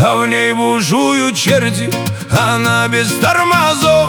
а в ней бушуют черти. Она без тормозов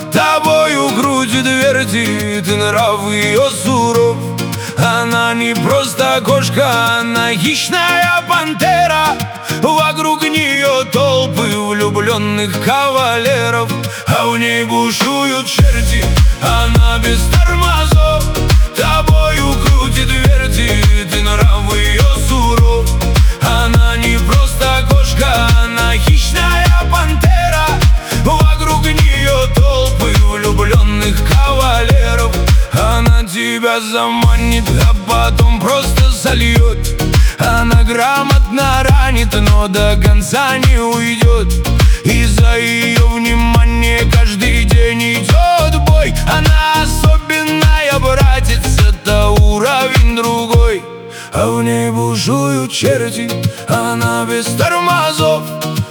тобою крутит, вертит, и нрав ее суров. Она не просто кошка, она хищная пантера. Вокруг нее толпы влюбленных кавалеров, а в ней бушуют черти. Она без тормозов тобою крутит, вертит, и нрав ее суров. Она не просто кошка, она хищная пантера. Вокруг нее толпы влюбленных кавалеров. Она тебя заманит, а потом просто сольет. Она грамотно ранит, но до конца не уйдет. И за ее внимание каждый день идет бой. Она особенная, братец, это уровень другой. А в ней бушуют черти. Она без тормозов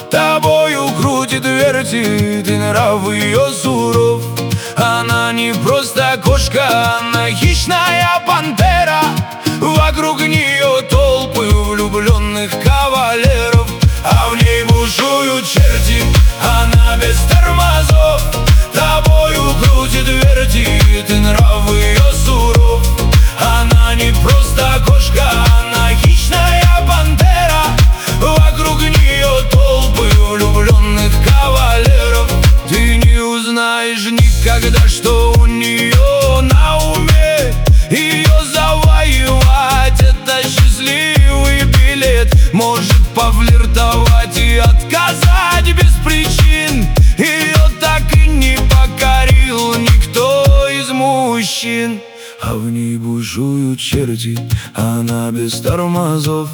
тобою крутит, вертит, и нрав ее суров. Она не просто кошка, она хищная пантера. Вокруг нее толпы влюбленных кавалеров, а в ней бушуют черти. Она без тормозов тобою крутит, вертит, и нрав ее суров. Она не просто кошка, она хищная пантера. Вокруг нее толпы влюбленных кавалеров. Ты не узнаешь никогда, что у нее на уме. Ее завоевать — это счастливый билет. Может пофлиртовать и отказать без причин. Ее так и не покорил никто из мужчин. А в ней бушуют черти. Она без тормозов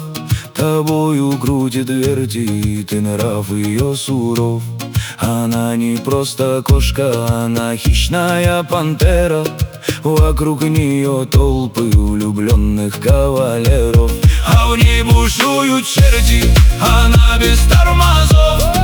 тобою крутит, вертит, и нрав ее суров. Она не просто кошка, она хищная пантера. Вокруг нее толпы влюбленных кавалеров, а в ней бушуют черти. Она без тормозов